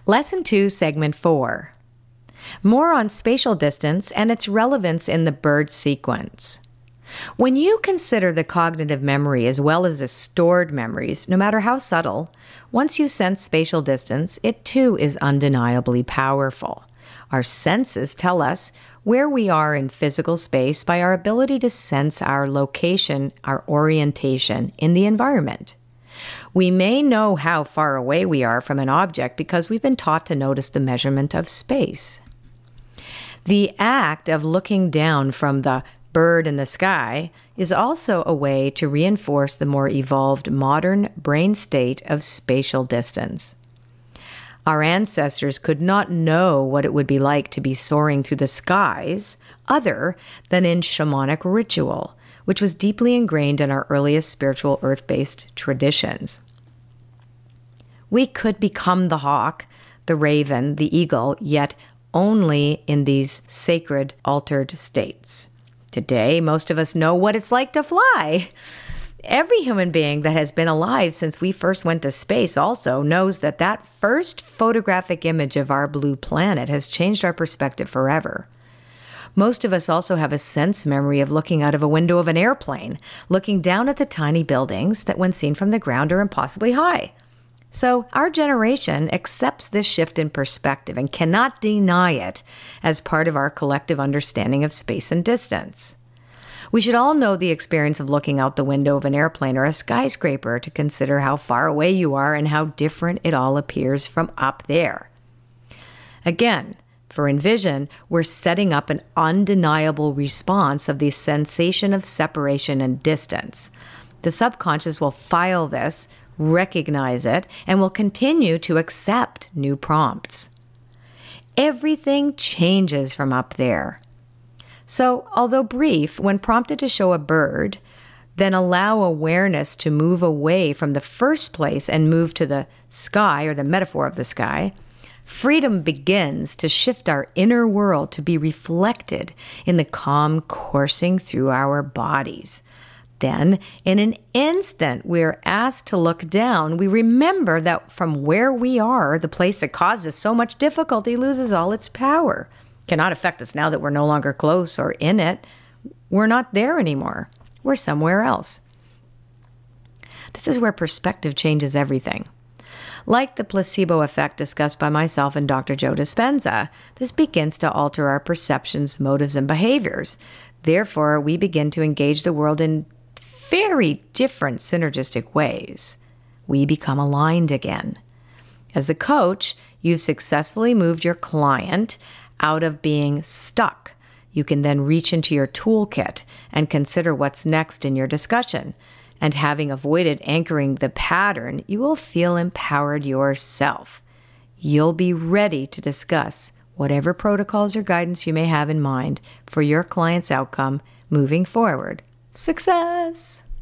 Lesson 2, Segment 4. More on spatial distance and its relevance in the BIRD sequence. When you consider the cognitive memory as well as the stored memories, no matter how subtle, once you sense spatial distance, it too is undeniably powerful. Our senses tell us where we are in physical space by our ability to sense our location, our orientation in the environment. We may know how far away we are from an object because we've been taught to notice the measurement of space. The act of looking down from the bird in the sky is also a way to reinforce the more evolved modern brain state of spatial distance. Our ancestors could not know what it would be like to be soaring through the skies other than in shamanic ritual, which was deeply ingrained in our earliest spiritual earth-based traditions. We could become the hawk, the raven, the eagle, yet only in these sacred, altered states. Today, most of us know what it's like to fly. Every human being that has been alive since we first went to space also knows that that first photographic image of our blue planet has changed our perspective forever. Most of us also have a sense memory of looking out of a window of an airplane, looking down at the tiny buildings that when seen from the ground are impossibly high. So our generation accepts this shift in perspective and cannot deny it as part of our collective understanding of space and distance. We should all know the experience of looking out the window of an airplane or a skyscraper to consider how far away you are and how different it all appears from up there. Again, for Envision, we're setting up an undeniable response of the sensation of separation and distance. The subconscious will file this, recognize it, and will continue to accept new prompts. Everything changes from up there. So, although brief, when prompted to show a bird, then allow awareness to move away from the first place and move to the sky, or the metaphor of the sky, freedom begins to shift our inner world to be reflected in the calm coursing through our bodies. Then, in an instant, we're asked to look down. We remember that from where we are, the place that caused us so much difficulty loses all its power. Cannot affect us now that we're no longer close or in it. We're not there anymore. We're somewhere else. This is where perspective changes everything. Like the placebo effect discussed by myself and Dr. Joe Dispenza, this begins to alter our perceptions, motives, and behaviors. Therefore, we begin to engage the world in very different synergistic ways. We become aligned again. As a coach, you've successfully moved your client out of being stuck. You can then reach into your toolkit and consider what's next in your discussion. And having avoided anchoring the pattern, you will feel empowered yourself. You'll be ready to discuss whatever protocols or guidance you may have in mind for your client's outcome moving forward. Success!